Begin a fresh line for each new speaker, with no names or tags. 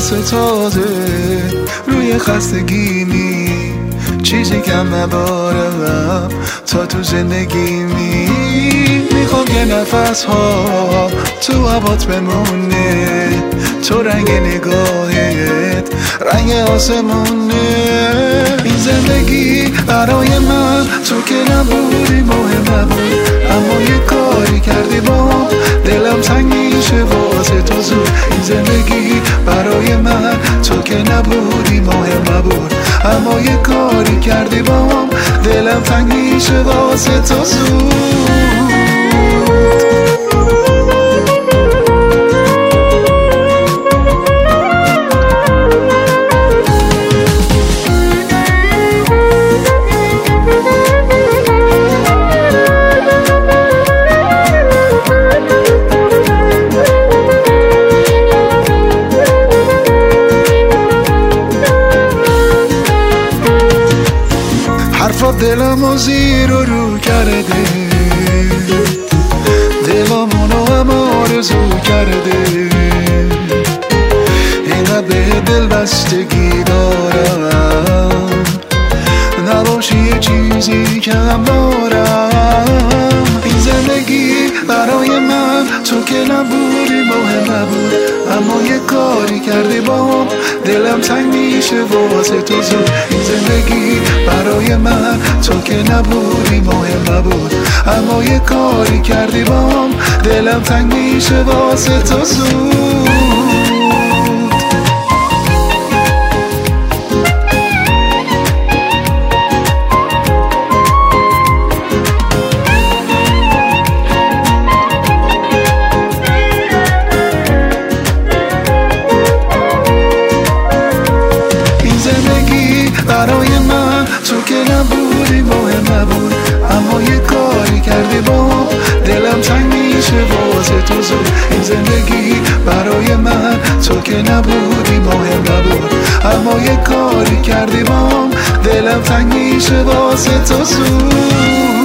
واسه تازه روی خستگیمی چیزی کم نبارم تا تو زندگیمی میخوام یه نفس ها تو هوات بمونه تو رنگ نگاهت رنگ آسمونه این زندگی برای من تو که نبودی مهم نبود اما یه کاری کردی با دلم تنگ میشه واسه تو زود این زندگی برای من تو که نبودی مهم نبود اما یه کاری کردی با دلم تنگ میشه واسه تو زود حرفات دلمو زیر و رو کرده دلمونو هم آرزو کرده اینقدر به دل بستگی دارم نباشی یه چیزی کم دارم این زندگی برای من تو که نبودی مهم نبود اما یه کاری کردی با دلم تنگ میشه واسه تو زود این زندگی برای من تو که نبودی مهم نبود اما یه کاری کردی با دلم تنگ میشه واسه تو زود برای من تو که نبودی مهم نبود اما یه کاری کردی با دلم تنگ میشه واسه تو زود این زندگی برای من تو که نبودی مهم نبود اما یه کاری کردی با دلم تنگ میشه واسه تو زود